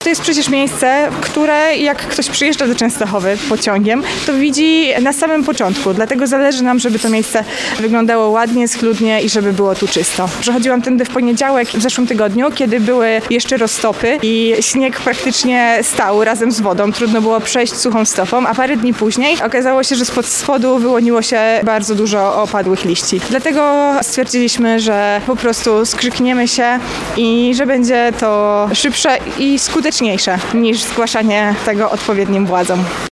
To jest przecież miejsce, które jak ktoś przyjeżdża do Częstochowy pociągiem, to widzi na samym początku. Dlatego zależy nam, żeby to miejsce wyglądało ładnie, schludnie i żeby było tu czysto. Przechodziłam tędy w poniedziałek w zeszłym tygodniu, kiedy były jeszcze roztopy i śnieg praktycznie stał razem z wodą. Trudno było przejść suchą stopą, a parę dni później okazało się, że spod spodu wyłoniło się bardzo dużo opadłych liści. Dlatego stwierdziliśmy, że po prostu skrzykniemy się i że będzie to szybsze i skuteczniejsze niż zgłaszanie tego odpowiednim władzom.